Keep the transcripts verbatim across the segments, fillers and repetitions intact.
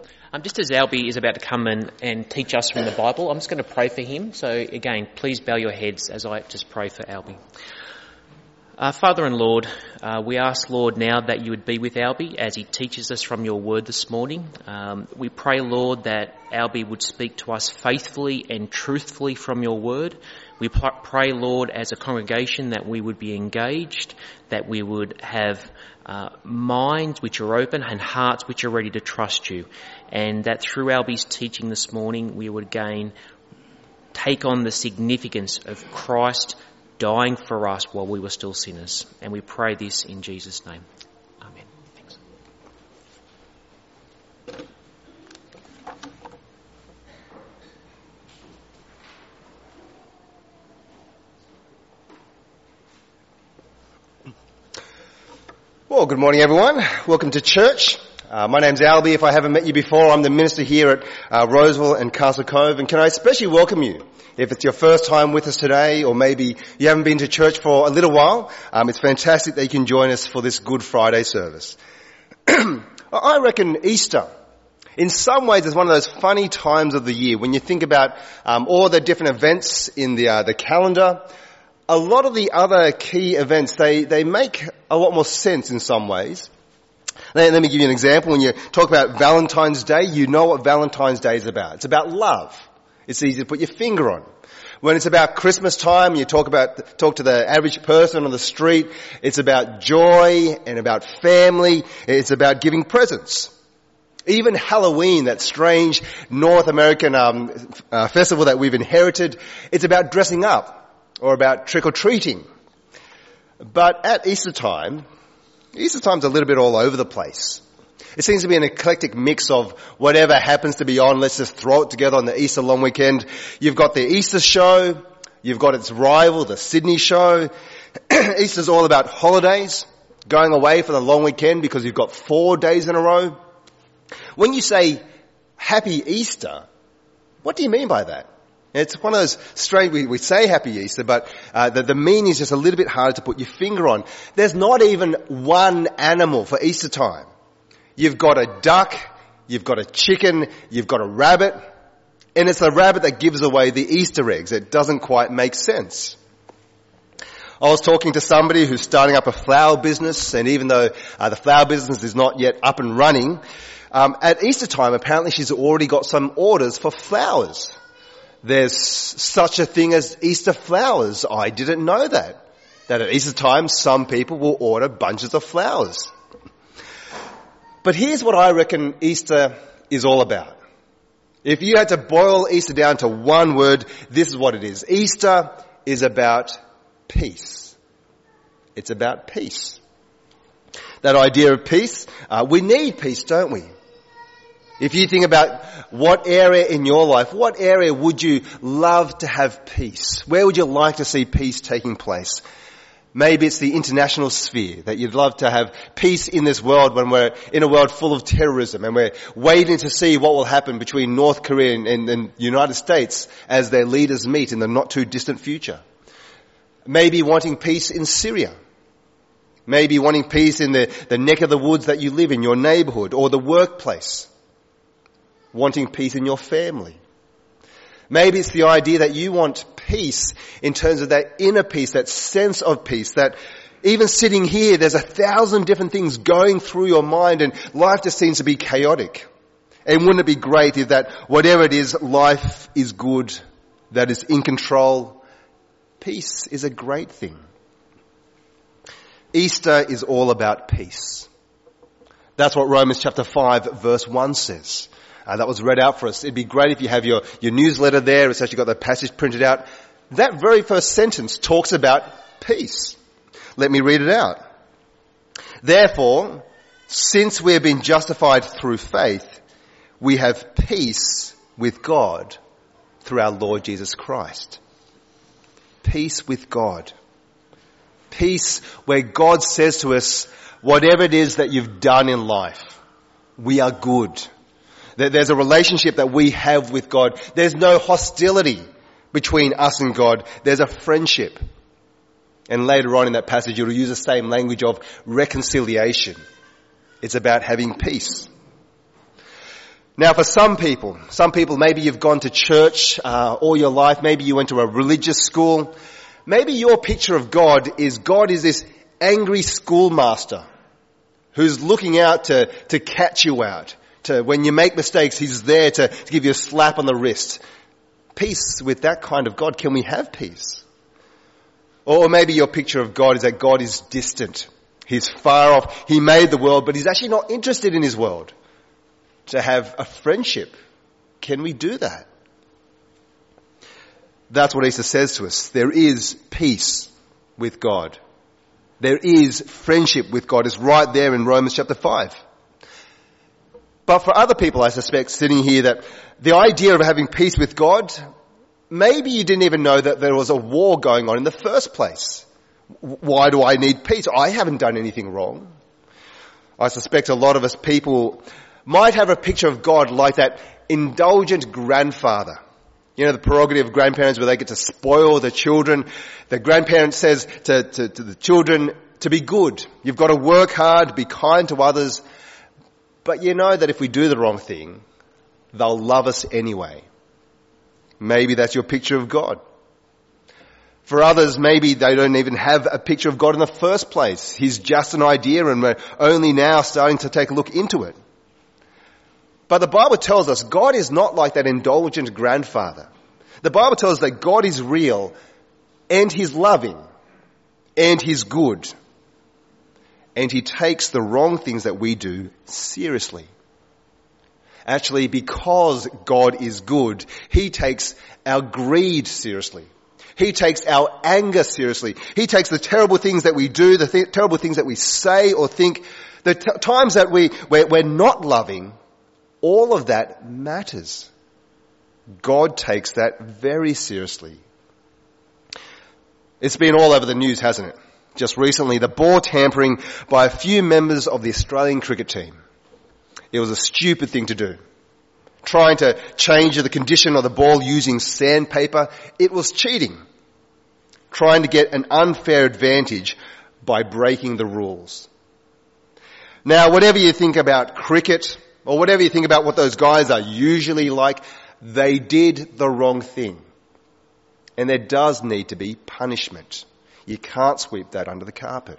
Um, just as Albie is about to come in and teach us from the Bible, I'm just going to pray for him. So again, please bow your heads as I just pray for Albie. Uh, Father and Lord, uh, we ask, Lord, now that you would be with Albie as he teaches us from your word this morning. Um, we pray, Lord, that Albie would speak to us faithfully and truthfully from your word. We pray, Lord, as a congregation that we would be engaged, that we would have uh, minds which are open and hearts which are ready to trust you, and that through Albie's teaching this morning we would again take on the significance of Christ dying for us while we were still sinners. And we pray this in Jesus' name. Amen. Thanks. Well, good morning, everyone. Welcome to church. Uh, my name's Albie. If I haven't met you before, I'm the minister here at uh, Roseville and Castle Cove. And can I especially welcome you? If it's your first time with us today, or maybe you haven't been to church for a little while, um, it's fantastic that you can join us for this Good Friday service. I reckon Easter, in some ways, is one of those funny times of the year when you think about um, all the different events in the uh, the calendar. A lot of the other key events, they, they make a lot more sense in some ways. Let, let me give you an example. When you talk about Valentine's Day, you know what Valentine's Day is about. It's about love. It's easy to put your finger on. When it's about Christmas time, you talk about, talk to the average person on the street. It's about joy and about family. It's about giving presents. Even Halloween, that strange North American um, uh, festival that we've inherited, it's about dressing up or about trick-or-treating. But at Easter time, Easter time's a little bit all over the place. It seems to be an eclectic mix of whatever happens to be on. Let's just throw it together on the Easter long weekend. You've got the Easter show. You've got its rival, the Sydney show. Easter's all about holidays, going away for the long weekend because you've got four days in a row. When you say Happy Easter, what do you mean by that? It's one of those strange, we, we say Happy Easter, but uh, the, the meaning is just a little bit harder to put your finger on. There's not even one animal for Easter time. You've got a duck, you've got a chicken, you've got a rabbit, and it's the rabbit that gives away the Easter eggs. It doesn't quite make sense. I was talking to somebody who's starting up a flower business, and even though uh, the flower business is not yet up and running, um, at Easter time apparently she's already got some orders for flowers. There's such a thing as Easter flowers. I didn't know that. That at Easter time some people will order bunches of flowers. But here's what I reckon Easter is all about. If you had to boil Easter down to one word, this is what it is. Easter is about peace. It's about peace. That idea of peace, uh, we need peace, don't we? If you think about what area in your life, what area would you love to have peace? Where would you like to see peace taking place? Maybe it's the international sphere, that you'd love to have peace in this world when we're in a world full of terrorism and we're waiting to see what will happen between North Korea and, and, and the United States as their leaders meet in the not too distant future. Maybe wanting peace in Syria. Maybe wanting peace in the, the neck of the woods that you live in, your neighborhood or the workplace. Wanting peace in your family. Maybe it's the idea that you want peace in terms of that inner peace, that sense of peace, that even sitting here, there's a thousand different things going through your mind and life just seems to be chaotic. And wouldn't it be great if that whatever it is, life is good, that is in control. Peace is a great thing. Easter is all about peace. That's what Romans chapter five verse one says. Uh, that was read out for us. It'd be great if you have your, your newsletter there. It's actually got the passage printed out. That very first sentence talks about peace. Let me read it out. Therefore, since we have been justified through faith, we have peace with God through our Lord Jesus Christ. Peace with God. Peace where God says to us, whatever it is that you've done in life, we are good. There's a relationship that we have with God. There's no hostility between us and God. There's a friendship. And later on in that passage, you'll use the same language of reconciliation. It's about having peace. Now for some people, some people, maybe you've gone to church uh, all your life, maybe you went to a religious school, maybe your picture of God is God is this angry schoolmaster who's looking out to, to catch you out. To, when you make mistakes, he's there to, to give you a slap on the wrist. Peace with that kind of God. Can we have peace? Or maybe your picture of God is that God is distant. He's far off. He made the world, but he's actually not interested in his world. To have a friendship. Can we do that? That's what Easter says to us. There is peace with God. There is friendship with God. It's right there in Romans chapter five. But for other people, I suspect, sitting here, that the idea of having peace with God, maybe you didn't even know that there was a war going on in the first place. Why do I need peace? I haven't done anything wrong. I suspect a lot of us people might have a picture of God like that indulgent grandfather. You know, the prerogative of grandparents where they get to spoil the children. The grandparent says to, to, to the children to be good. You've got to work hard, be kind to others. But you know that if we do the wrong thing, they'll love us anyway. Maybe that's your picture of God. For others, maybe they don't even have a picture of God in the first place. He's just an idea and we're only now starting to take a look into it. But the Bible tells us God is not like that indulgent grandfather. The Bible tells us that God is real and he's loving and he's good. And he takes the wrong things that we do seriously. Actually, because God is good, he takes our greed seriously. He takes our anger seriously. He takes the terrible things that we do, the th- terrible things that we say or think, the t- times that we, we're, we're not loving. All of that matters. God takes that very seriously. It's been all over the news, hasn't it? Just recently, the ball tampering by a few members of the Australian cricket team. It was a stupid thing to do. Trying to change the condition of the ball using sandpaper, it was cheating. Trying to get an unfair advantage by breaking the rules. Now, whatever you think about cricket, or whatever you think about what those guys are usually like, they did the wrong thing. And there does need to be punishment. You can't sweep that under the carpet.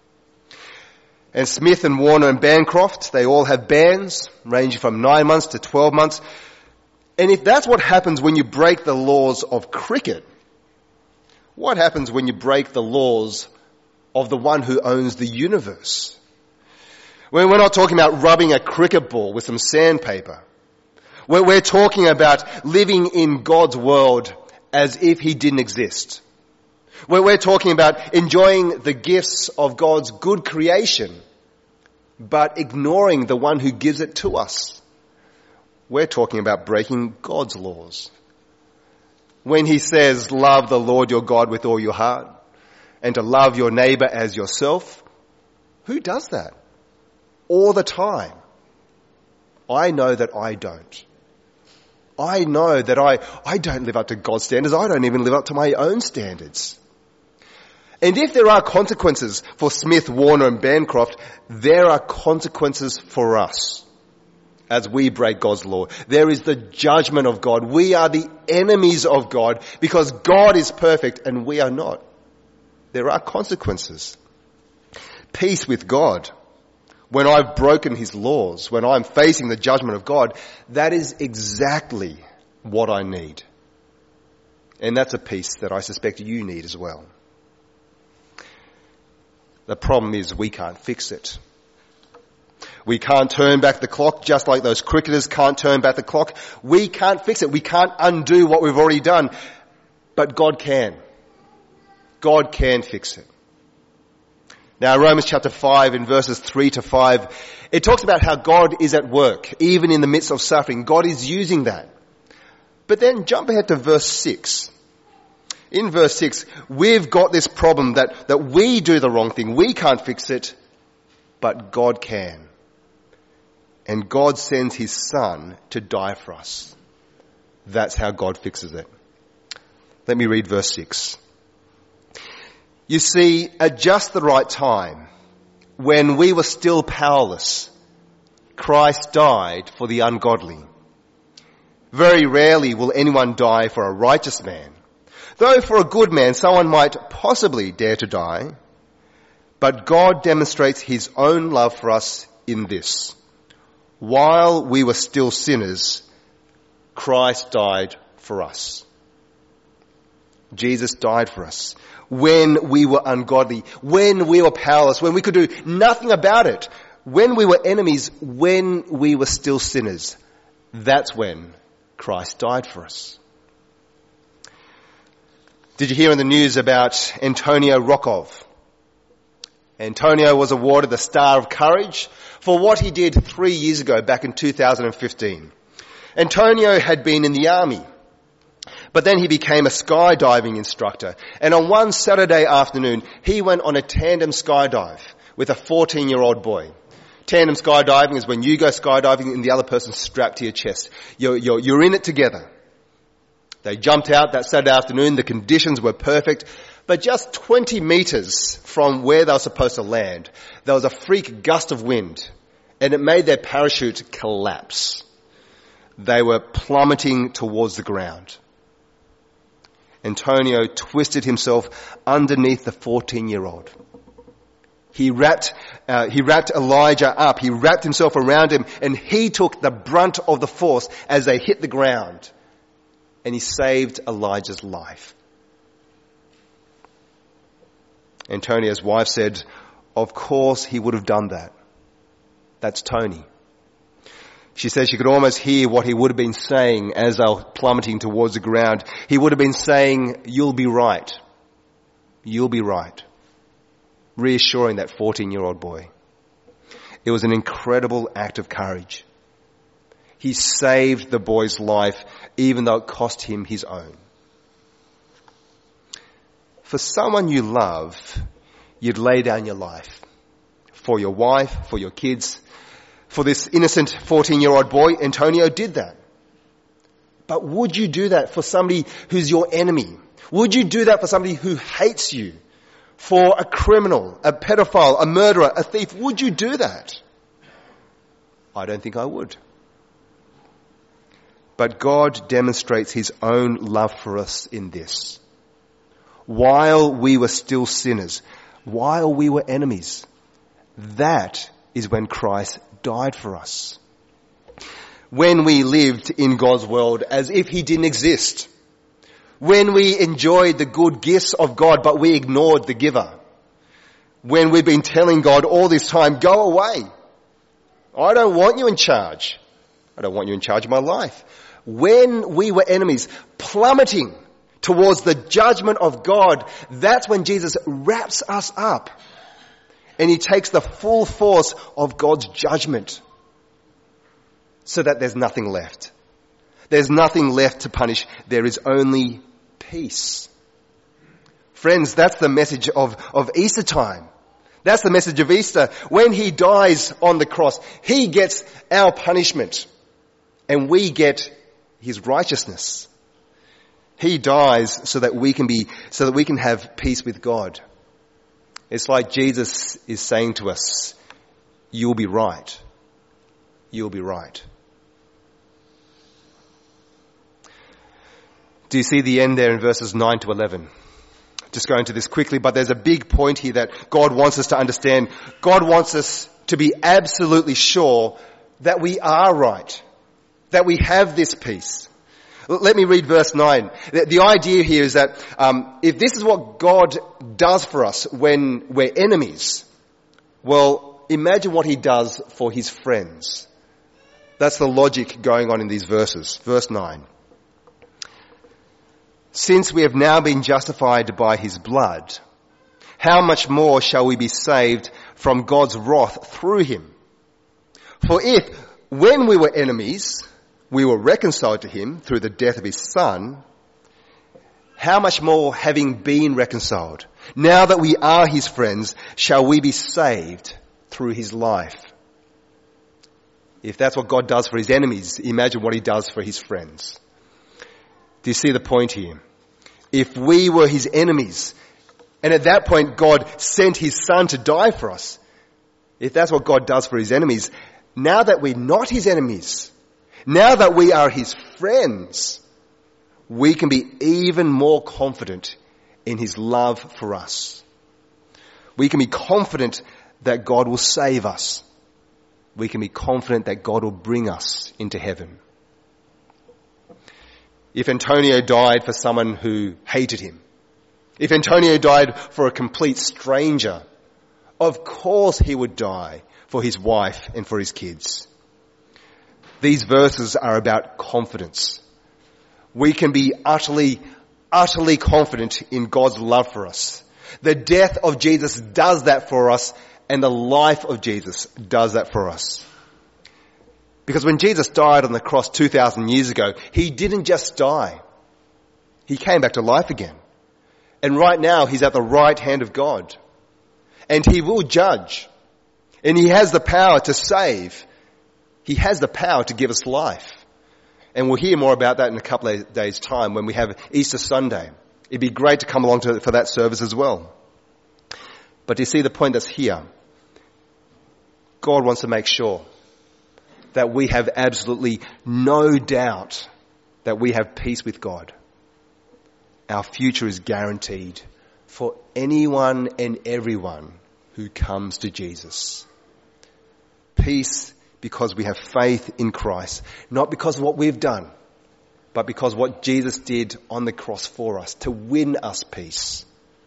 And Smith and Warner and Bancroft, they all have bans ranging from nine months to twelve months. And if that's what happens when you break the laws of cricket, what happens when you break the laws of the one who owns the universe? We're not talking about rubbing a cricket ball with some sandpaper. We're talking about living in God's world as if he didn't exist. We're talking about enjoying the gifts of God's good creation, but ignoring the one who gives it to us. We're talking about breaking God's laws. When he says, love the Lord your God with all your heart, and to love your neighbor as yourself, who does that? All the time. I know that I don't. I know that I, I don't live up to God's standards. I don't even live up to my own standards. And if there are consequences for Smith, Warner and Bancroft, there are consequences for us as we break God's law. There is the judgment of God. We are the enemies of God because God is perfect and we are not. There are consequences. Peace with God. When I've broken his laws, when I'm facing the judgment of God, that is exactly what I need. And that's a peace that I suspect you need as well. The problem is we can't fix it. We can't turn back the clock just like those cricketers can't turn back the clock. We can't fix it. We can't undo what we've already done. But God can. God can fix it. Now, Romans chapter five in verses three to five, it talks about how God is at work, even in the midst of suffering. God is using that. But then jump ahead to verse six. In verse six, we've got this problem that, that we do the wrong thing. We can't fix it, but God can. And God sends his son to die for us. That's how God fixes it. Let me read verse six. You see, at just the right time, when we were still powerless, Christ died for the ungodly. Very rarely will anyone die for a righteous man, though for a good man someone might possibly dare to die. But God demonstrates his own love for us in this: while we were still sinners, Christ died for us. Jesus died for us when we were ungodly, when we were powerless, when we could do nothing about it, when we were enemies, when we were still sinners. That's when Christ died for us. Did you hear in the news about Antonio Rokov? Antonio was awarded the Star of Courage for what he did three years ago, back in two thousand fifteen. Antonio had been in the army, but then he became a skydiving instructor. And on one Saturday afternoon, he went on a tandem skydive with a fourteen-year-old boy. Tandem skydiving is when you go skydiving and the other person's strapped to your chest. You're, you're, you're in it together. They jumped out that Saturday afternoon. The conditions were perfect. But just twenty metres from where they were supposed to land, there was a freak gust of wind, and it made their parachute collapse. They were plummeting towards the ground. Antonio twisted himself underneath the fourteen-year-old. He wrapped, uh, he wrapped Elijah up. He wrapped himself around him, and he took the brunt of the force as they hit the ground. And he saved Elijah's life. Antonio's wife said, of course he would have done that. That's Tony. She said she could almost hear what he would have been saying as they were plummeting towards the ground. He would have been saying, you'll be right. You'll be right. Reassuring that fourteen-year-old boy. It was an incredible act of courage. He saved the boy's life, even though it cost him his own. For someone you love, you'd lay down your life. For your wife, for your kids. For this innocent fourteen-year-old boy, Antonio did that. But would you do that for somebody who's your enemy? Would you do that for somebody who hates you? For a criminal, a pedophile, a murderer, a thief? Would you do that? I don't think I would. But God demonstrates his own love for us in this. While we were still sinners, while we were enemies, that is when Christ died for us. When we lived in God's world as if he didn't exist. When we enjoyed the good gifts of God, but we ignored the giver. When we've been telling God all this time, go away. I don't want you in charge. I don't want you in charge of my life. When we were enemies, plummeting towards the judgment of God, that's when Jesus wraps us up. And he takes the full force of God's judgment so that there's nothing left. There's nothing left to punish. There is only peace. Friends, that's the message of, of Easter time. That's the message of Easter. When he dies on the cross, he gets our punishment and we get his righteousness. He dies so that we can be, so that we can have peace with God. It's like Jesus is saying to us, you'll be right. You'll be right. Do you see the end there in verses nine to eleven? Just go into this quickly, but there's a big point here that God wants us to understand. God wants us to be absolutely sure that we are right, that we have this peace. Let me read verse nine. The, the idea here is that um, if this is what God does for us when we're enemies, well, imagine what he does for his friends. That's the logic going on in these verses. Verse nine. Since we have now been justified by his blood, how much more shall we be saved from God's wrath through him? For if, when we were enemies, we were reconciled to him through the death of his son, how much more, having been reconciled, now that we are his friends, shall we be saved through his life? If that's what God does for his enemies, imagine what he does for his friends. Do you see the point here? If we were his enemies, and at that point God sent his son to die for us, if that's what God does for his enemies, now that we're not his enemies, now that we are his friends, we can be even more confident in his love for us. We can be confident that God will save us. We can be confident that God will bring us into heaven. If Antonio died for someone who hated him, if Antonio died for a complete stranger, of course he would die for his wife and for his kids. These verses are about confidence. We can be utterly, utterly confident in God's love for us. The death of Jesus does that for us, and the life of Jesus does that for us. Because when Jesus died on the cross two thousand years ago, he didn't just die. He came back to life again. And right now, he's at the right hand of God. And he will judge. And he has the power to save. He has the power to give us life. And we'll hear more about that in a couple of days' time when we have Easter Sunday. It'd be great to come along to, for that service as well. But you see the point that's here. God wants to make sure that we have absolutely no doubt that we have peace with God. Our future is guaranteed for anyone and everyone who comes to Jesus. Peace because we have faith in Christ, not because of what we've done, but because what Jesus did on the cross for us to win us peace.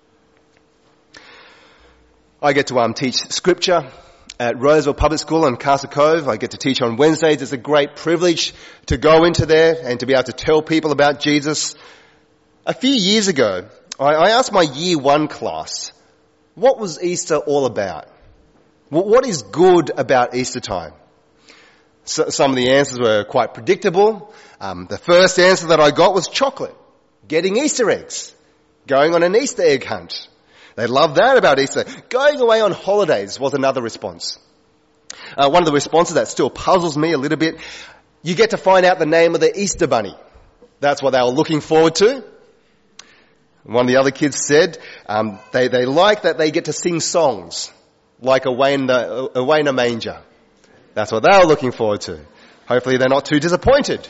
I get to um, teach scripture at Roseville Public School in Castle Cove. I get to teach on Wednesdays. It's a great privilege to go into there and to be able to tell people about Jesus. A few years ago, I, I asked my year one class, what was Easter all about? What is good about Easter time? So, some of the answers were quite predictable. Um, the first answer that I got was chocolate, getting Easter eggs, going on an Easter egg hunt. They loved that about Easter. Going away on holidays was another response. Uh, one of the responses that still puzzles me a little bit, you get to find out the name of the Easter bunny. That's what they were looking forward to. One of the other kids said um, they, they like that they get to sing songs like Away in, the, Away in a Manger. That's what they were looking forward to. Hopefully they're not too disappointed.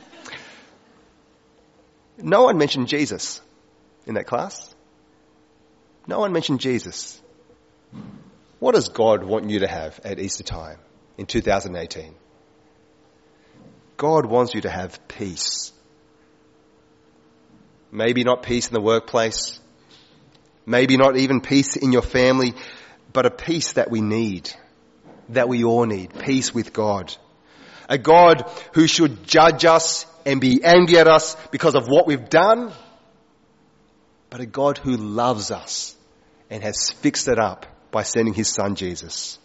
No one mentioned Jesus in that class. No one mentioned Jesus. What does God want you to have at Easter time in two thousand eighteen? God wants you to have peace. Maybe not peace in the workplace. Maybe not even peace in your family, but a peace that we need, that we all need. Peace with God. A God who should judge us and be angry at us because of what we've done, but a God who loves us and has fixed it up by sending his son Jesus.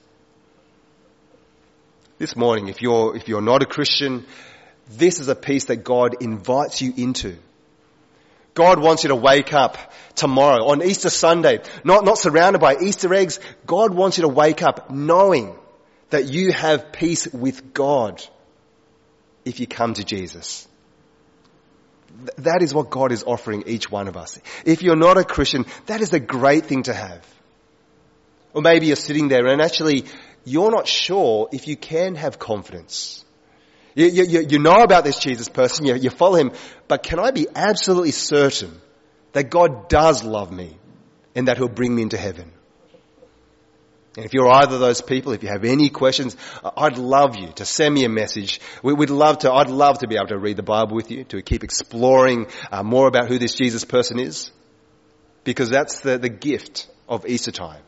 This morning, if you're, if you're not a Christian, this is a peace that God invites you into. God wants you to wake up tomorrow on Easter Sunday, not, not surrounded by Easter eggs. God wants you to wake up knowing that you have peace with God if you come to Jesus. Th- that is what God is offering each one of us. If you're not a Christian, that is a great thing to have. Or maybe you're sitting there and actually you're not sure if you can have confidence. You, you, you know about this Jesus person, you, you follow him, but can I be absolutely certain that God does love me and that he'll bring me into heaven? And if you're either of those people, if you have any questions, I'd love you to send me a message. We, we'd love to, I'd love to be able to read the Bible with you, to keep exploring uh, more about who this Jesus person is, because that's the, the gift of Easter time.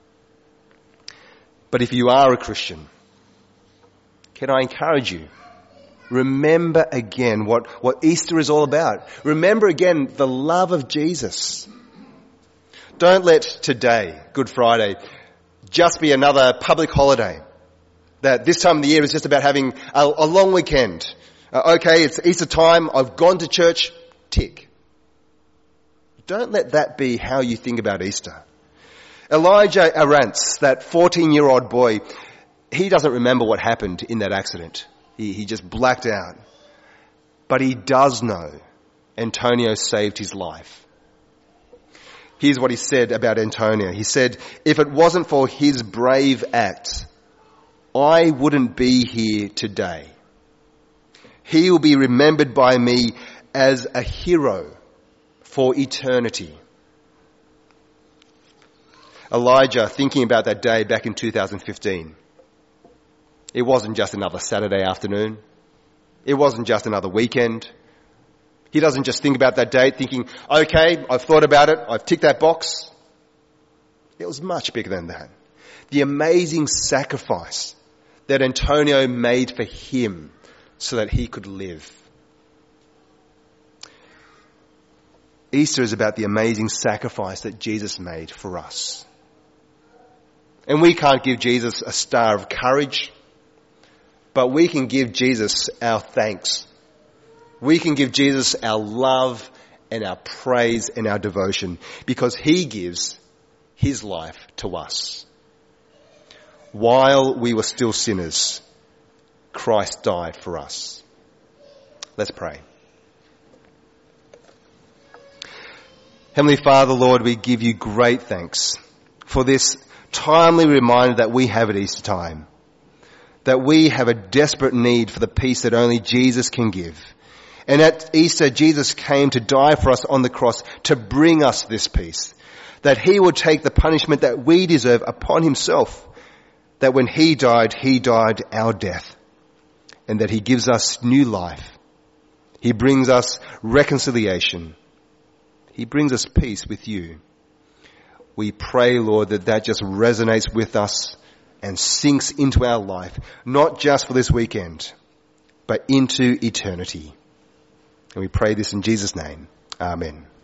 But if you are a Christian, can I encourage you? Remember again what, what Easter is all about. Remember again the love of Jesus. Don't let today, Good Friday, just be another public holiday. That this time of the year is just about having a, a long weekend. Uh, okay, it's Easter time, I've gone to church, tick. Don't let that be how you think about Easter. Elijah Arantz, that fourteen-year-old boy, he doesn't remember what happened in that accident. He, he just blacked out. But he does know Antonio saved his life. Here's what he said about Antonio. He said, if it wasn't for his brave act, I wouldn't be here today. He will be remembered by me as a hero for eternity. Elijah, thinking about that day back in two thousand fifteen, it wasn't just another Saturday afternoon. It wasn't just another weekend. He doesn't just think about that date thinking, okay, I've thought about it, I've ticked that box. It was much bigger than that. The amazing sacrifice that Antonio made for him so that he could live. Easter is about the amazing sacrifice that Jesus made for us. And we can't give Jesus a star of courage, but we can give Jesus our thanks. We can give Jesus our love and our praise and our devotion because he gives his life to us. While we were still sinners, Christ died for us. Let's pray. Heavenly Father, Lord, we give you great thanks for this timely reminder that we have at Easter time, that we have a desperate need for the peace that only Jesus can give. And at Easter, Jesus came to die for us on the cross to bring us this peace, that he would take the punishment that we deserve upon himself, that when he died, he died our death, and that he gives us new life. He brings us reconciliation. He brings us peace with you. We pray, Lord, that that just resonates with us and sinks into our life, not just for this weekend, but into eternity. And we pray this in Jesus' name. Amen.